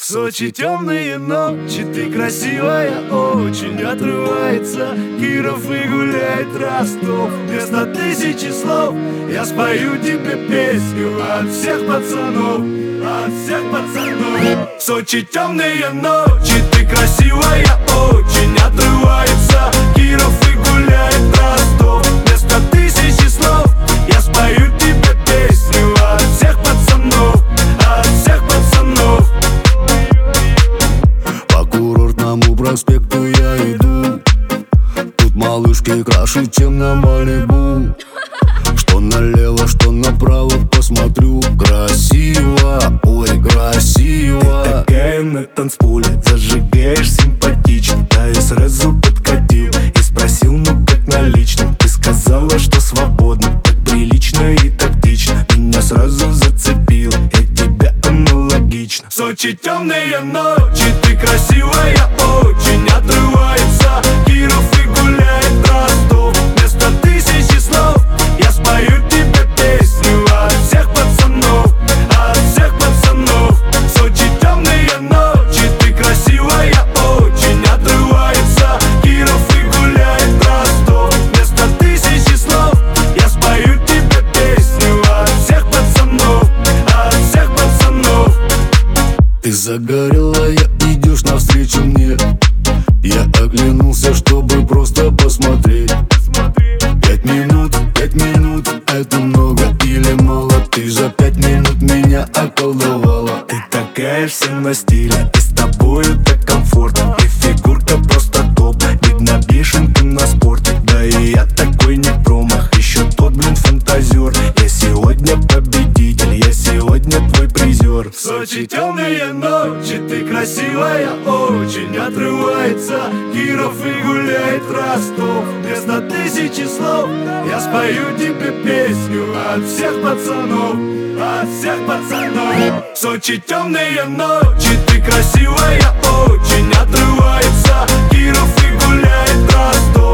Сочи темные ночи, ты красивая очень. Отрывается Киров и гуляет Ростов. Вместо тысячи слов я спою тебе песню от всех пацанов, от всех пацанов. Сочи темные ночи, ты красивая очень. Отрывается Киров и гуляет Ростов. Вместо тысячи слов я спою тебе песню от всех пацанов, от всех пацанов. По курортному проспекту я иду. Тут малышки краше, чем на Малибу. Что налево, что направо, посмотрю. Красиво, ой, красиво. Ты такая на танцполе, зажигаешь симпатично. Да, я сразу подкатил и спросил, ну как на личном. Ты сказала, что свободно, так прилично и тактично. Меня сразу зацепил, я тебя аналогично. Сочи темные ночи, ты красивая очень. Отрывается Киров и гуляет Ростов. Вместо тысячи слов я спою тебе песню от всех пацанов, от всех пацанов. Сочи темные ночи, ты красивая очень. Отрывается Киров и гуляет Ростов. Вместо тысячи слов я спою тебе песню от всех пацанов, от всех пацанов. Ты загорелая, идешь навстречу мне. Я оглянулся, чтобы просто посмотреть. 5 минут, это много или мало? Ты за 5 минут меня околдовала. Ты такая вся на стиле, и с тобою так комфортно. И фигурка просто топ, видно бешен ты на спорте. Да и я такой не промах, еще тот, фантазер. Я сегодня победитель, я сегодня твой призер. В Сочи темные ночи, ты красивая очень. Отрывается Киров и гуляет Ростов. Вместо тысячи слов я спою тебе песню от всех пацанов, от всех пацанов. В Сочи темные ночи, ты красивая очень. Отрывается Киров и гуляет Ростов.